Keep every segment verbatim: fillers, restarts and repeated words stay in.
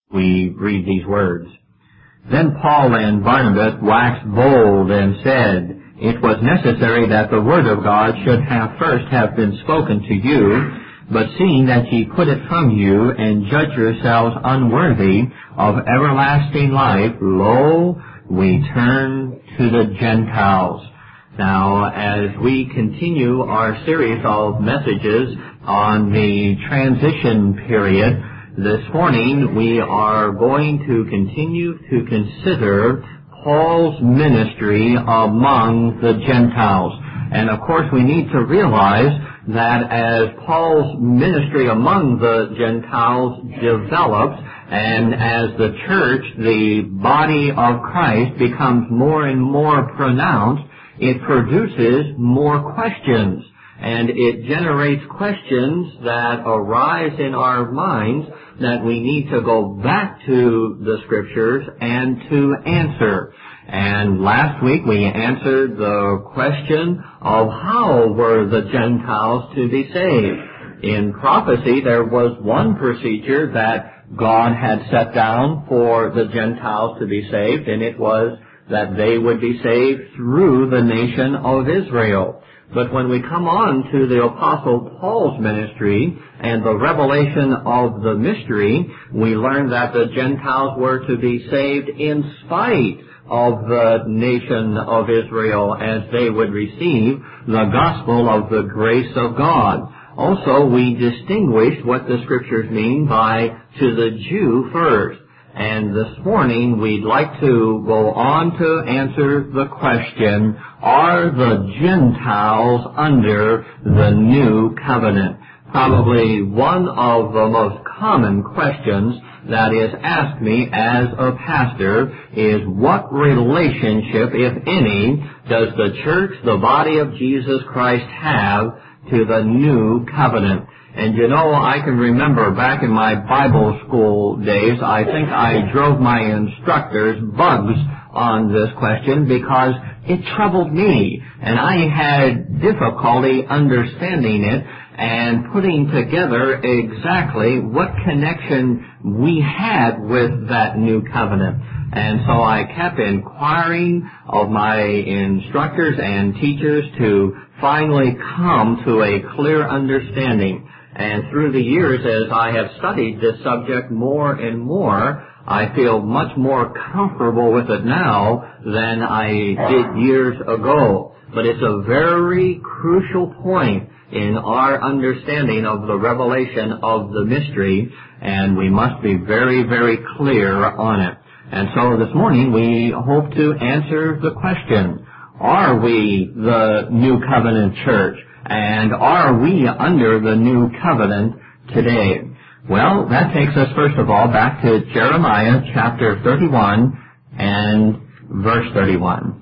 We read these words. Then Paul and Barnabas waxed bold and said, It was necessary that the word of God should have first have been spoken to you, but seeing that ye put it from you, and judge yourselves unworthy of everlasting life, lo, we turn to the Gentiles. Now, as we continue our series of messages on the transition period, this morning we are going to continue to consider Paul's ministry among the Gentiles. And of course we need to realize that as Paul's ministry among the Gentiles develops, and as the church, the body of Christ, becomes more and more pronounced, it produces more questions. And it generates questions that arise in our minds that we need to go back to the Scriptures and to answer. And last week we answered the question of how were the Gentiles to be saved. In prophecy, there was one procedure that God had set down for the Gentiles to be saved, and it was that they would be saved through the nation of Israel. But when we come on to the Apostle Paul's ministry and the revelation of the mystery, we learn that the Gentiles were to be saved in spite of the nation of Israel as they would receive the gospel of the grace of God. Also, we distinguished what the Scriptures mean by to the Jew first. And this morning we'd like to go on to answer the question, are the Gentiles under the new covenant? Probably one of the most common questions that is asked me as a pastor is, what relationship, if any, does the church, the body of Jesus Christ, have to the new covenant? And you know, I can remember back in my Bible school days, I think I drove my instructors bugs on this question because it troubled me, and I had difficulty understanding it and putting together exactly what connection we had with that new covenant. And so I kept inquiring of my instructors and teachers to finally come to a clear understanding. And through the years, as I have studied this subject more and more, I feel much more comfortable with it now than I did years ago. But it's a very crucial point in our understanding of the revelation of the mystery, and we must be very, very clear on it. And so this morning we hope to answer the question, are we the New Covenant Church? And are we under the new covenant today? Well, that takes us first of all back to Jeremiah chapter thirty-one and verse thirty-one.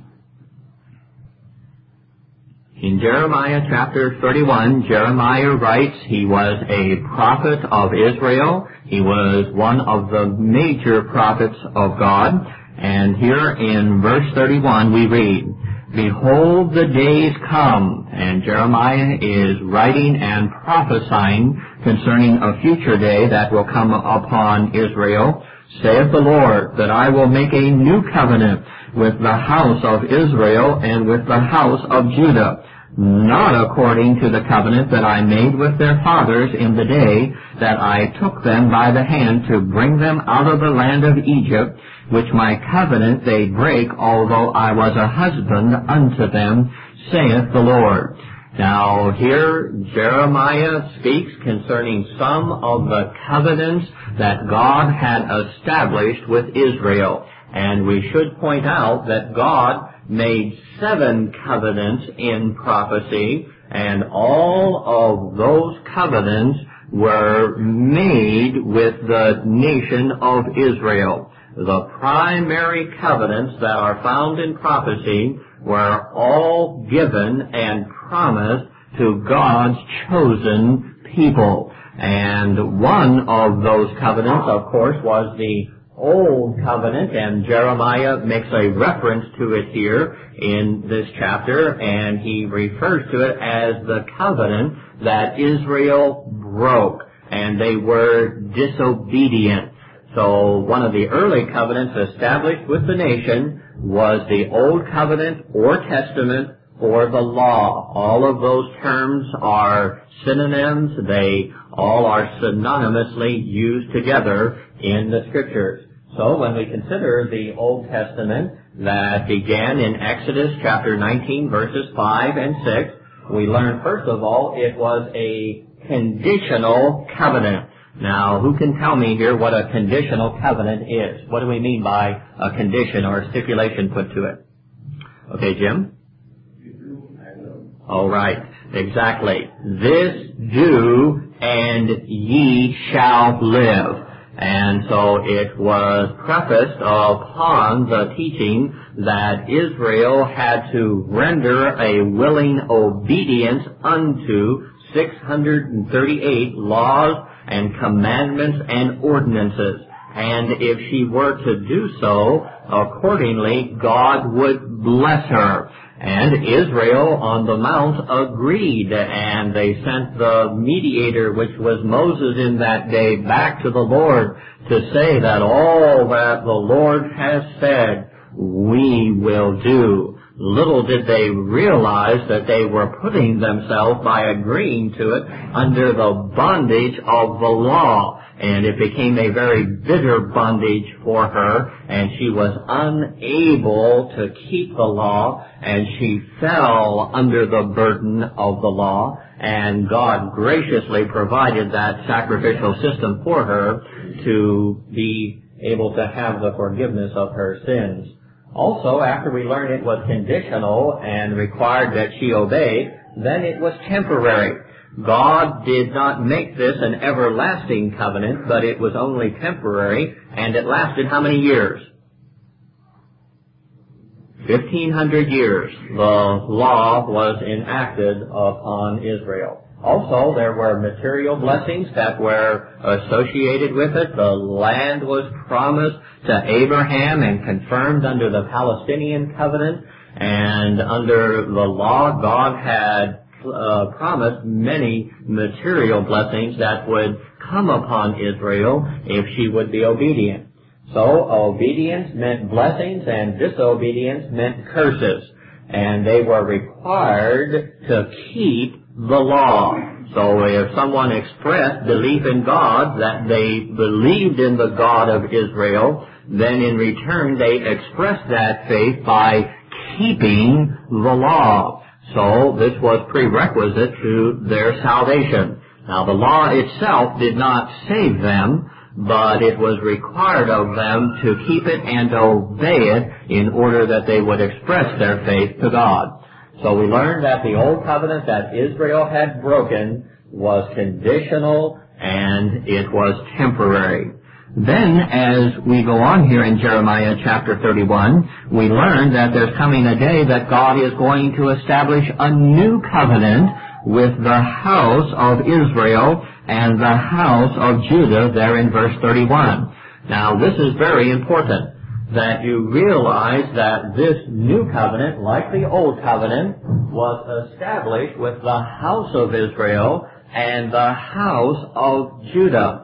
In Jeremiah chapter thirty-one, Jeremiah writes he was a prophet of Israel. He was one of the major prophets of God. And here in verse thirty-one we read, Behold, the days come, and Jeremiah is writing and prophesying concerning a future day that will come upon Israel, saith the Lord, that I will make a new covenant with the house of Israel and with the house of Judah, not according to the covenant that I made with their fathers in the day that I took them by the hand to bring them out of the land of Egypt, which my covenant they break, although I was a husband unto them, saith the Lord. Now here Jeremiah speaks concerning some of the covenants that God had established with Israel. And we should point out that God made seven covenants in prophecy, and all of those covenants were made with the nation of Israel. The primary covenants that are found in prophecy were all given and promised to God's chosen people. And one of those covenants, of course, was the Old Covenant, and Jeremiah makes a reference to it here in this chapter, and he refers to it as the covenant that Israel broke, and they were disobedient. So one of the early covenants established with the nation was the Old Covenant or Testament or the law. All of those terms are synonyms. They all are synonymously used together in the Scriptures. So when we consider the Old Testament that began in Exodus chapter nineteen, verses five and six, we learn first of all it was a conditional covenant. Now, who can tell me here what a conditional covenant is? What do we mean by a condition or a stipulation put to it? Okay, Jim? All right, exactly. This do and ye shall live. And so it was prefaced upon the teaching that Israel had to render a willing obedience unto six hundred thirty-eight laws and commandments and ordinances. And if she were to do so, accordingly, God would bless her. And Israel on the mount agreed, and they sent the mediator, which was Moses in that day, back to the Lord to say that all that the Lord has said, we will do. Little did they realize that they were putting themselves, by agreeing to it, under the bondage of the law. And it became a very bitter bondage for her, and she was unable to keep the law, and she fell under the burden of the law, and God graciously provided that sacrificial system for her to be able to have the forgiveness of her sins. Also, after we learned it was conditional and required that she obey, then it was temporary. God did not make this an everlasting covenant, but it was only temporary, and it lasted how many years? Fifteen hundred years. The law was enacted upon Israel. Also, there were material blessings that were associated with it. The land was promised to Abraham and confirmed under the Palestinian covenant, and under the law, God had Uh, promised many material blessings that would come upon Israel if she would be obedient. So obedience meant blessings and disobedience meant curses. And they were required to keep the law. So if someone expressed belief in God, that they believed in the God of Israel, then in return they expressed that faith by keeping the law. So this was prerequisite to their salvation. Now the law itself did not save them, but it was required of them to keep it and obey it in order that they would express their faith to God. So we learned that the old covenant that Israel had broken was conditional and it was temporary. Then, as we go on here in Jeremiah chapter thirty-one, we learn that there's coming a day that God is going to establish a new covenant with the house of Israel and the house of Judah there in verse thirty-one. Now, this is very important, that you realize that this new covenant, like the old covenant, was established with the house of Israel and the house of Judah.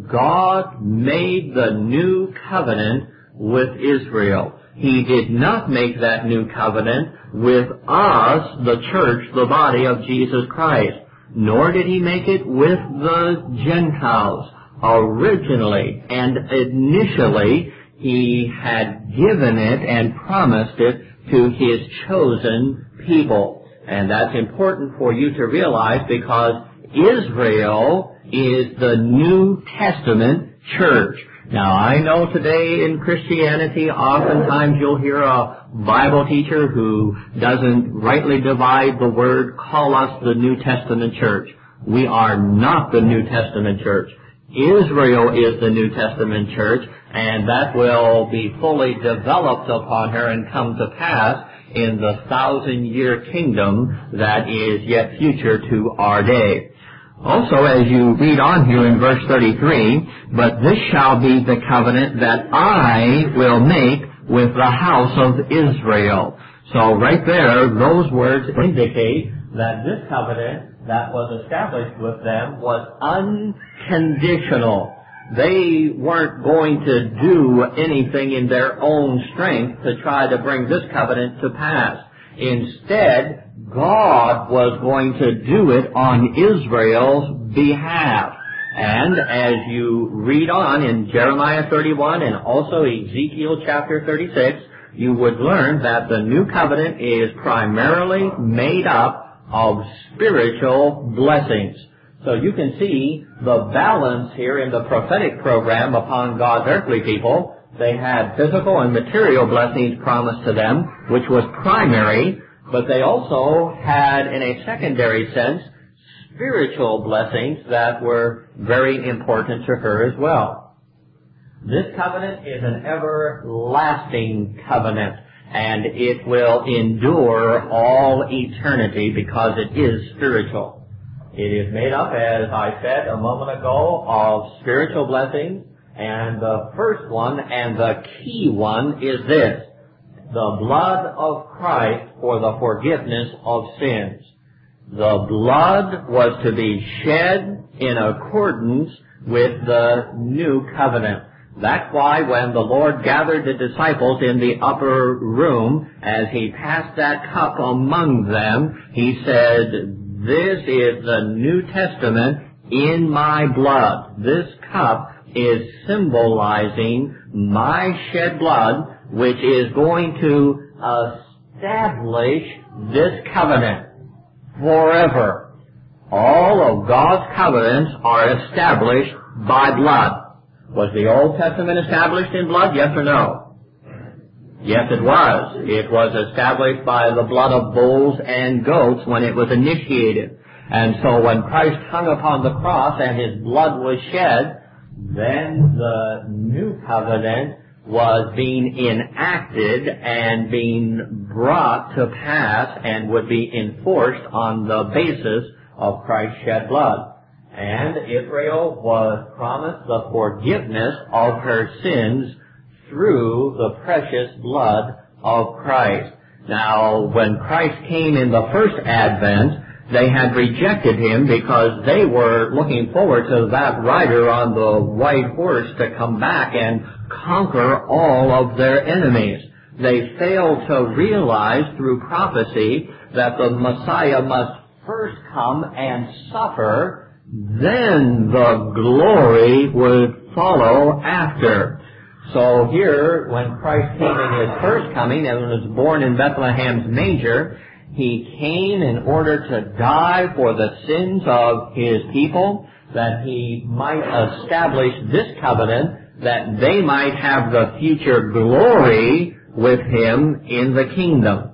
God made the new covenant with Israel. He did not make that new covenant with us, the church, the body of Jesus Christ. Nor did He make it with the Gentiles. Originally and initially, He had given it and promised it to His chosen people. And that's important for you to realize, because Israel is the New Testament church. Now, I know today in Christianity, oftentimes you'll hear a Bible teacher who doesn't rightly divide the word call us the New Testament church. We are not the New Testament church. Israel is the New Testament church, and that will be fully developed upon her and come to pass in the thousand-year kingdom that is yet future to our day. Also, as you read on here in verse thirty-three, but this shall be the covenant that I will make with the house of Israel. So right there, those words indicate that this covenant that was established with them was unconditional. they weren't going to do anything in their own strength to try to bring this covenant to pass. Instead, God was going to do it on Israel's behalf. And as you read on in Jeremiah thirty-one and also Ezekiel chapter thirty-six, you would learn that the new covenant is primarily made up of spiritual blessings. So you can see the balance here in the prophetic program upon God's earthly people. They had physical and material blessings promised to them, which was primary, but they also had, in a secondary sense, spiritual blessings that were very important to her as well. This covenant is an everlasting covenant, and it will endure all eternity because it is spiritual. It is made up, as I said a moment ago, of spiritual blessings, and the first one and the key one is this: the blood of Christ for the forgiveness of sins. The blood was to be shed in accordance with the new covenant. That's why when the Lord gathered the disciples in the upper room, as He passed that cup among them, He said, "This is the New Testament in my blood." This cup is symbolizing my shed blood, which is going to establish this covenant forever. All of God's covenants are established by blood. Was the Old Testament established in blood, yes or no? Yes, it was. It was established by the blood of bulls and goats when it was initiated. And so when Christ hung upon the cross and His blood was shed, then the new covenant was being enacted and being brought to pass and would be enforced on the basis of Christ's shed blood. And Israel was promised the forgiveness of her sins through the precious blood of Christ. Now, when Christ came in the first advent, they had rejected Him because they were looking forward to that rider on the white horse to come back and conquer all of their enemies. They failed to realize through prophecy that the Messiah must first come and suffer, then the glory would follow after. So here, when Christ came in His first coming and was born in Bethlehem's manger, He came in order to die for the sins of His people, that He might establish this covenant, that they might have the future glory with Him in the kingdom.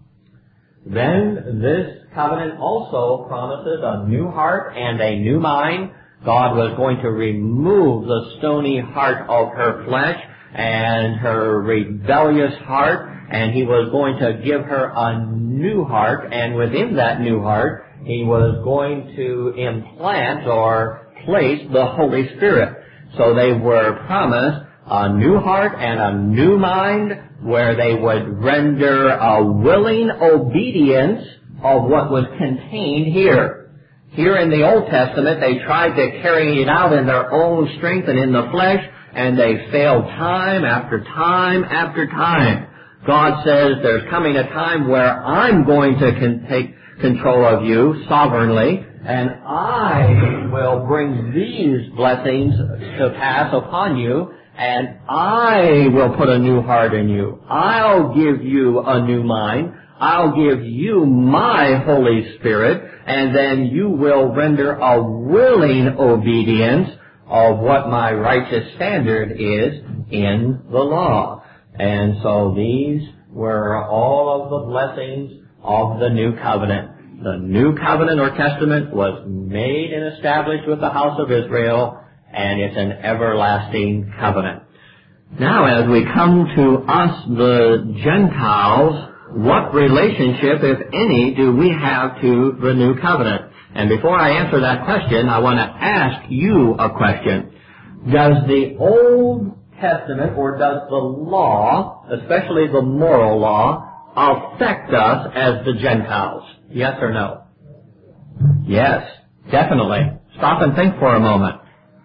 Then this covenant also promises a new heart and a new mind. God was going to remove the stony heart of her flesh and her rebellious heart, and He was going to give her a new heart, and within that new heart, He was going to implant or place the Holy Spirit. So they were promised a new heart and a new mind, where they would render a willing obedience of what was contained here. Here in the Old Testament, they tried to carry it out in their own strength and in the flesh, and they failed time after time after time. God says there's coming a time where I'm going to con- take control of you sovereignly, and I will bring these blessings to pass upon you, and I will put a new heart in you. I'll give you a new mind. I'll give you my Holy Spirit, and then you will render a willing obedience of what my righteous standard is in the law. And so these were all of the blessings of the new covenant. The new covenant or testament was made and established with the house of Israel, and it's an everlasting covenant. Now, as we come to us, the Gentiles, what relationship, if any, do we have to the new covenant? And before I answer that question, I want to ask you a question. Does the Old Testament, or does the law, especially the moral law, affect us as the Gentiles? Yes or no? Yes, definitely. Stop and think for a moment.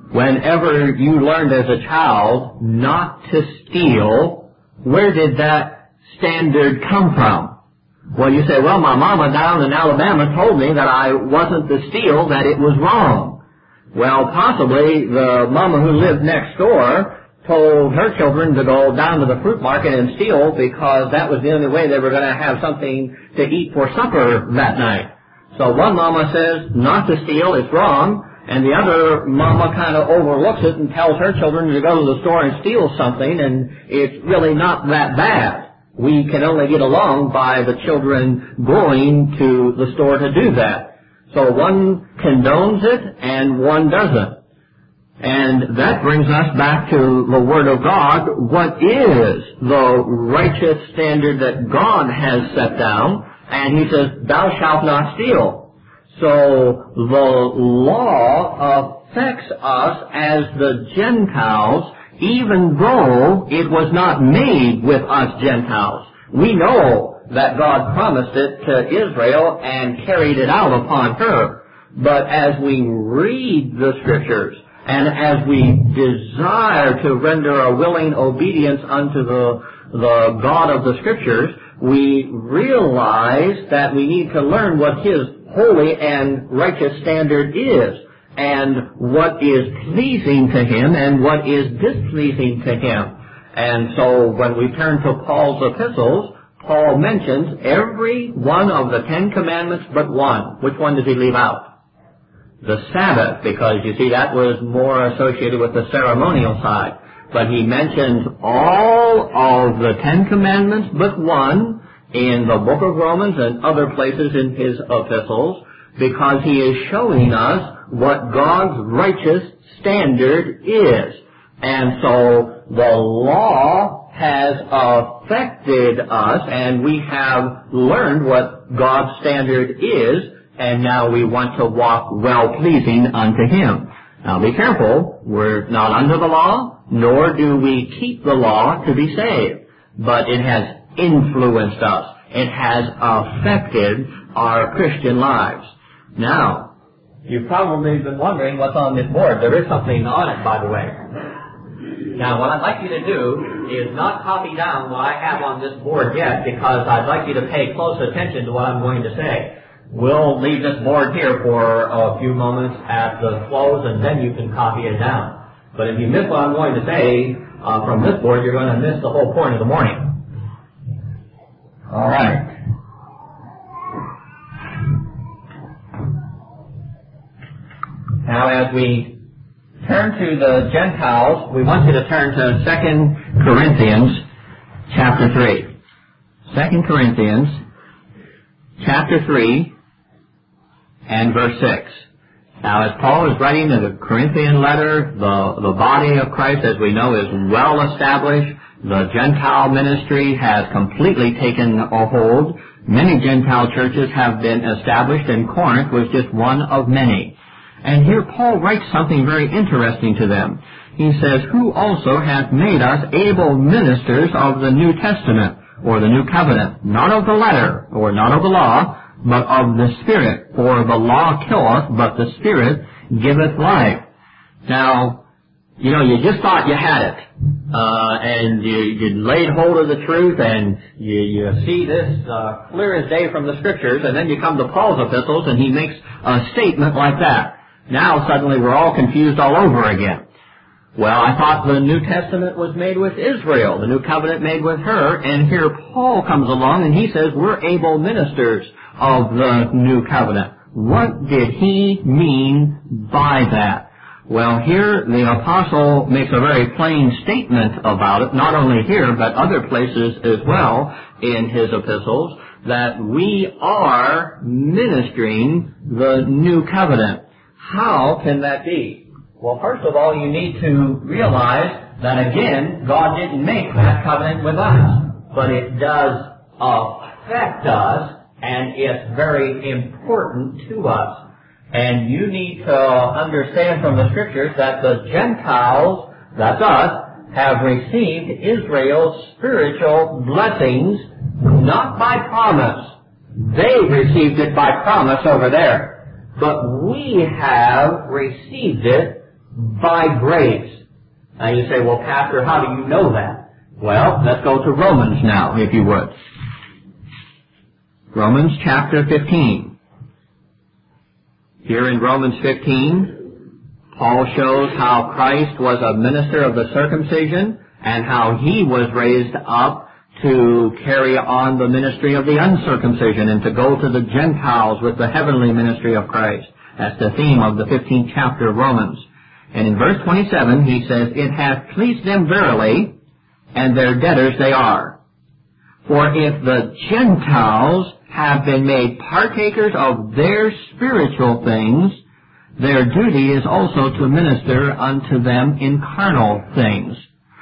Whenever you learned as a child not to steal, where did that standard come from? Well, you say, well, my mama down in Alabama told me that I wasn't to steal, that it was wrong. Well, possibly the mama who lived next door told her children to go down to the fruit market and steal because that was the only way they were going to have something to eat for supper that night. So one mama says not to steal, it's wrong, and the other mama kind of overlooks it and tells her children to go to the store and steal something, and it's really not that bad. We can only get along by the children going to the store to do that. So one condones it and one doesn't. And that brings us back to the Word of God. What is the righteous standard that God has set down? And He says, thou shalt not steal. So the law affects us as the Gentiles, even though it was not made with us Gentiles. We know that God promised it to Israel and carried it out upon her. But as we read the Scriptures, and as we desire to render a willing obedience unto the, the God of the Scriptures, we realize that we need to learn what His holy and righteous standard is, and what is pleasing to Him and what is displeasing to Him. And so when we turn to Paul's epistles, Paul mentions every one of the Ten Commandments but one. Which one does he leave out? The Sabbath, because you see that was more associated with the ceremonial side. But he mentions all of the Ten Commandments but one in the book of Romans and other places in his epistles, because he is showing us what God's righteous standard is. And so the law has affected us, and we have learned what God's standard is, and now we want to walk well-pleasing unto Him. Now be careful, we're not under the law, nor do we keep the law to be saved. But it has influenced us. It has affected our Christian lives. Now, you've probably been wondering what's on this board. There is something on it, by the way. Now, what I'd like you to do is not copy down what I have on this board yet, because I'd like you to pay close attention to what I'm going to say. We'll leave this board here for a few moments at the close, and then you can copy it down. But if you miss what I'm going to say uh, from this board, you're going to miss the whole point of the morning. All right. Now, as we turn to the Gentiles, we want you to turn to Second Corinthians chapter three. Second Corinthians chapter three and verse six. Now, as Paul is writing in the Corinthian letter, the, the body of Christ, as we know, is well established. The Gentile ministry has completely taken a hold. Many Gentile churches have been established, and Corinth was just one of many. And here Paul writes something very interesting to them. He says, who also hath made us able ministers of the New Testament, or the New Covenant, not of the letter, or not of the law, but of the Spirit. For the law killeth, but the Spirit giveth life. Now, you know, you just thought you had it. Uh, and you, you laid hold of the truth, and you, you see this uh, clear as day from the Scriptures, and then you come to Paul's epistles, and he makes a statement like that. Now suddenly we're all confused all over again. Well, I thought the New Testament was made with Israel, the New Covenant made with her, and here Paul comes along and he says we're able ministers of the New Covenant. What did he mean by that? Well, here the apostle makes a very plain statement about it, not only here but other places as well in his epistles, that we are ministering the New Covenant. How can that be? Well, first of all, you need to realize that, again, God didn't make that covenant with us, but it does affect us, and it's very important to us. And you need to understand from the Scriptures that the Gentiles, that's us, have received Israel's spiritual blessings, not by promise. They received it by promise over there. But we have received it by grace. Now you say, well, Pastor, how do you know that? Well, let's go to Romans now, if you would. Romans chapter fifteen. Here in Romans fifteen, Paul shows how Christ was a minister of the circumcision and how he was raised up to carry on the ministry of the uncircumcision and to go to the Gentiles with the heavenly ministry of Christ. That's the theme of the fifteenth chapter of Romans. And in verse twenty-seven, he says, "It hath pleased them verily, and their debtors they are. For if the Gentiles have been made partakers of their spiritual things, their duty is also to minister unto them in carnal things."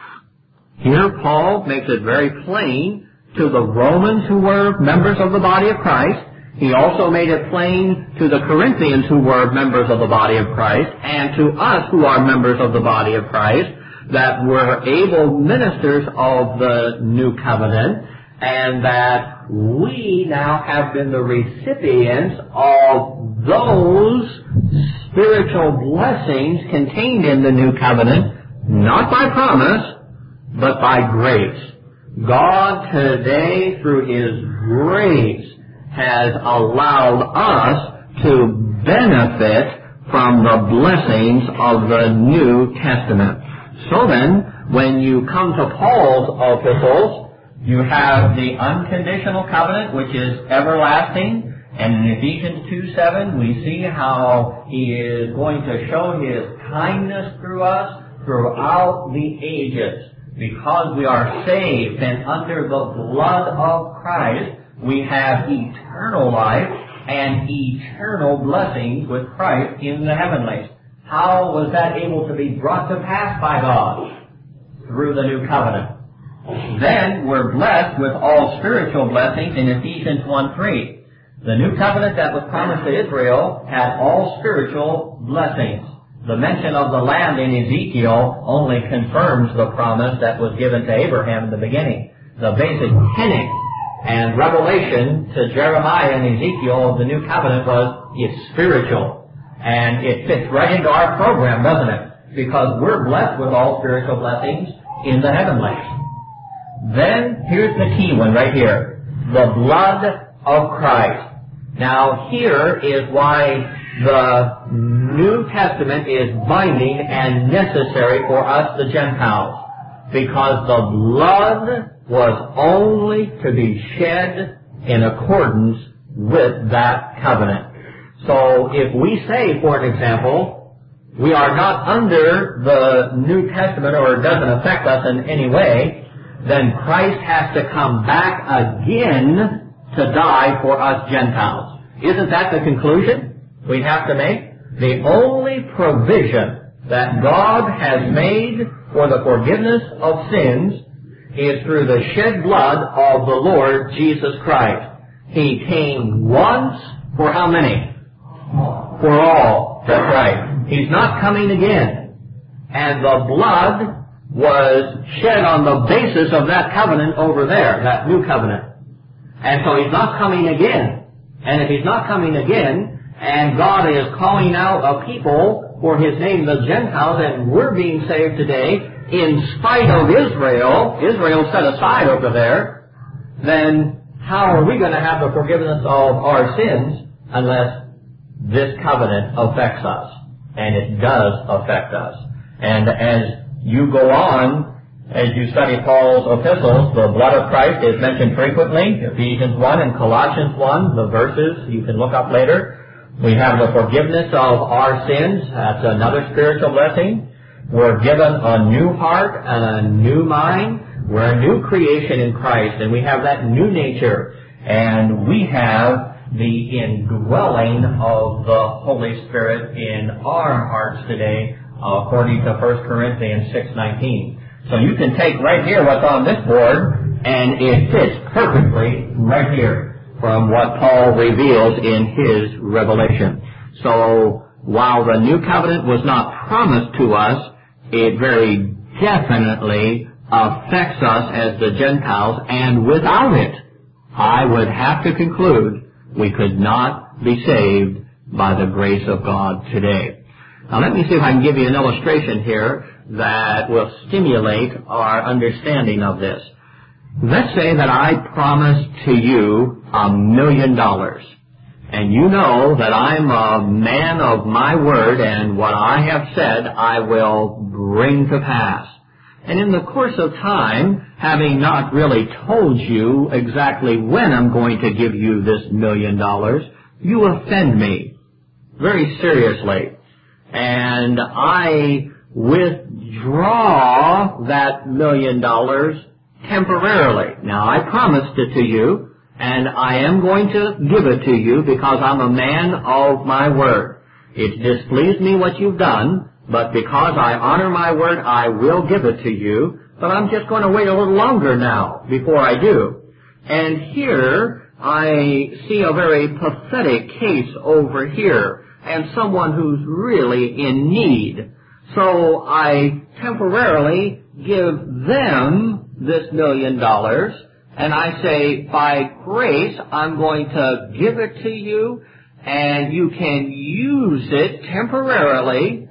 Here Paul makes it very plain to the Romans who were members of the body of Christ. He also made it plain to the Corinthians who were members of the body of Christ, and to us who are members of the body of Christ, that we're able ministers of the new covenant, and that we now have been the recipients of those spiritual blessings contained in the new covenant, not by promise, but by grace. God today, through His grace, has allowed us to benefit from the blessings of the New Testament. So then, when you come to Paul's epistles, you have the unconditional covenant, which is everlasting. And in Ephesians two seven, we see how He is going to show His kindness through us throughout the ages. Because we are saved and under the blood of Christ, we have eternal life and eternal blessings with Christ in the heavenlies. How was that able to be brought to pass by God? Through the new covenant. Then we're blessed with all spiritual blessings in Ephesians one three. The new covenant that was promised to Israel had all spiritual blessings. The mention of the land in Ezekiel only confirms the promise that was given to Abraham in the beginning. The basic tenet and revelation to Jeremiah and Ezekiel of the new covenant was it's spiritual. And it fits right into our program, doesn't it? Because we're blessed with all spiritual blessings in the heavenlies. Then, here's the key one right here. The blood of Christ. Now, here is why the New Testament is binding and necessary for us, the Gentiles. Because the blood was only to be shed in accordance with that covenant. So if we say, for an example, we are not under the New Testament or it doesn't affect us in any way, then Christ has to come back again to die for us Gentiles. Isn't that the conclusion we have to make? The only provision that God has made for the forgiveness of sins is through the shed blood of the Lord Jesus Christ. He came once for how many? For all. That's right. He's not coming again. And the blood was shed on the basis of that covenant over there, that new covenant. And so He's not coming again. And if He's not coming again, and God is calling out a people for His name, the Gentiles, and we're being saved today, in spite of Israel, Israel set aside over there, then how are we going to have the forgiveness of our sins unless this covenant affects us? And it does affect us. And as you go on, as you study Paul's epistles, the blood of Christ is mentioned frequently. Ephesians one and Colossians one, the verses you can look up later. We have the forgiveness of our sins. That's another spiritual blessing. We're given a new heart and a new mind. We're a new creation in Christ, and we have that new nature. And we have the indwelling of the Holy Spirit in our hearts today, according to First Corinthians six nineteen. So you can take right here what's on this board, and it fits perfectly right here from what Paul reveals in his revelation. So while the new covenant was not promised to us, it very definitely affects us as the Gentiles, and without it, I would have to conclude we could not be saved by the grace of God today. Now let me see if I can give you an illustration here that will stimulate our understanding of this. Let's say that I promise to you a million dollars. And you know that I'm a man of my word, and what I have said I will bring to pass. And in the course of time, having not really told you exactly when I'm going to give you this million dollars, you offend me very seriously. And I withdraw that million dollars temporarily. Now, I promised it to you, and I am going to give it to you because I'm a man of my word. It displeased me what you've done, but because I honor my word, I will give it to you. But I'm just going to wait a little longer now before I do. And here I see a very pathetic case over here, and someone who's really in need. So I temporarily give them this million dollars, and I say, by grace, I'm going to give it to you, and you can use it temporarily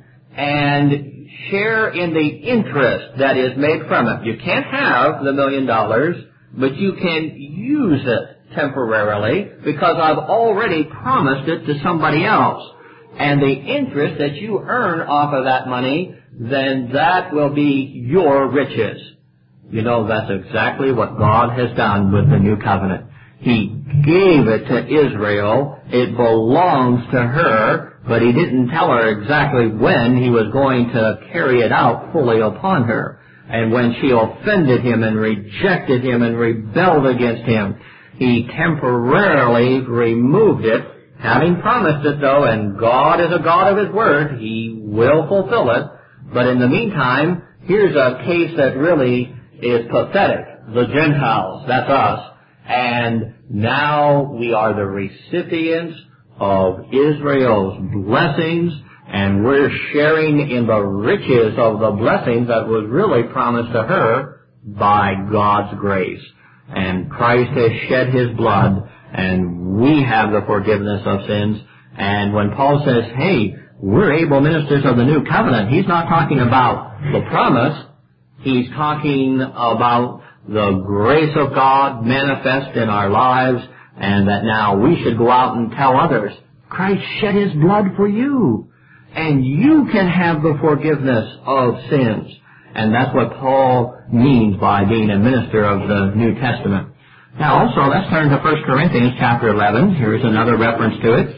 and share in the interest that is made from it. You can't have the million dollars, but you can use it temporarily because I've already promised it to somebody else. And the interest that you earn off of that money, then that will be your riches. You know, that's exactly what God has done with the new covenant. He gave it to Israel. It belongs to her, but He didn't tell her exactly when He was going to carry it out fully upon her. And when she offended Him and rejected Him and rebelled against Him, He temporarily removed it, having promised it though, and God is a God of His word. He will fulfill it. But in the meantime, here's a case that really is pathetic. The Gentiles, that's us. And now we are the recipients of Israel's blessings, and we're sharing in the riches of the blessings that was really promised to her by God's grace. And Christ has shed His blood, and we have the forgiveness of sins. And when Paul says, hey, we're able ministers of the new covenant, he's not talking about the promise. He's talking about the grace of God manifest in our lives, and that now we should go out and tell others, Christ shed His blood for you, and you can have the forgiveness of sins. And that's what Paul means by being a minister of the New Testament. Now also, let's turn to First Corinthians chapter eleven. Here's another reference to it.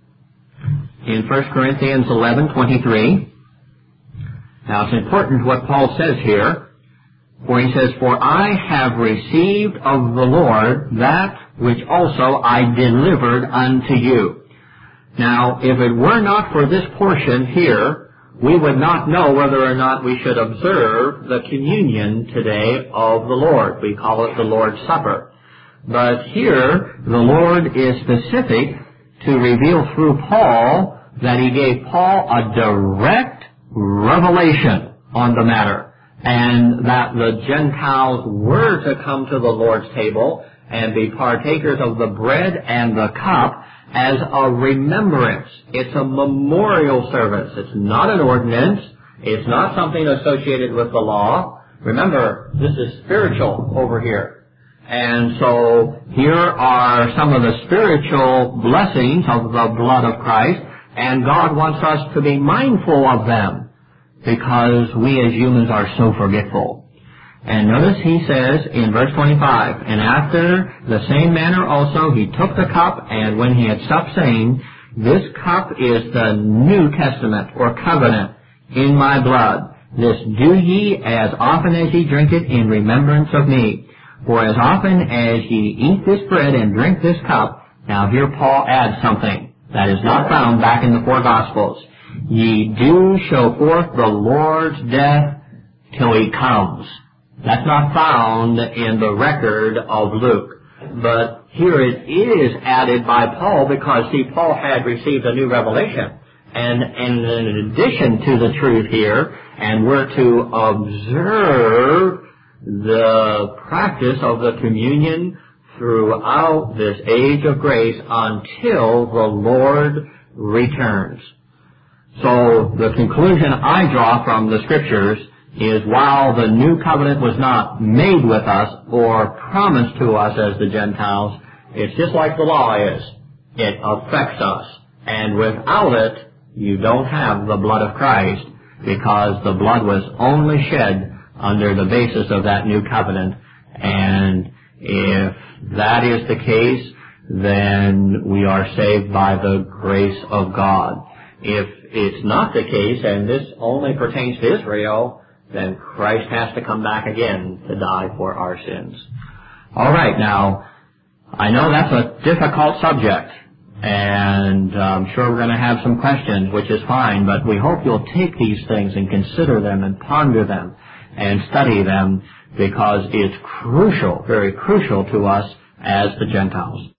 In First Corinthians eleven twenty-three. Now it's important what Paul says here, where he says, for I have received of the Lord that which also I delivered unto you. Now, if it were not for this portion here, we would not know whether or not we should observe the communion today of the Lord. We call it the Lord's Supper. But here, the Lord is specific to reveal through Paul that He gave Paul a direct revelation on the matter, and that the Gentiles were to come to the Lord's table and be partakers of the bread and the cup as a remembrance. It's a memorial service. It's not an ordinance. It's not something associated with the law. Remember, this is spiritual over here. And so here are some of the spiritual blessings of the blood of Christ, and God wants us to be mindful of them because we as humans are so forgetful. And notice he says in verse twenty-five, and after the same manner also he took the cup, and when he had supped, saying, this cup is the New Testament or covenant in my blood. This do ye as often as ye drink it in remembrance of me. For as often as ye eat this bread and drink this cup, now here Paul adds something that is not found back in the four Gospels. Ye do show forth the Lord's death till He comes. That's not found in the record of Luke. But here it is added by Paul because, see, Paul had received a new revelation. And, and in addition to the truth here, and we're to observe the practice of the communion throughout this age of grace until the Lord returns. So the conclusion I draw from the Scriptures is while the new covenant was not made with us or promised to us as the Gentiles, it's just like the law is. It affects us. And without it, you don't have the blood of Christ, because the blood was only shed under the basis of that new covenant. And if that is the case, then we are saved by the grace of God. If it's not the case, and this only pertains to Israel, then Christ has to come back again to die for our sins. All right, now, I know that's a difficult subject, and I'm sure we're going to have some questions, which is fine, but we hope you'll take these things and consider them and ponder them and study them, because it's crucial, very crucial to us as the Gentiles.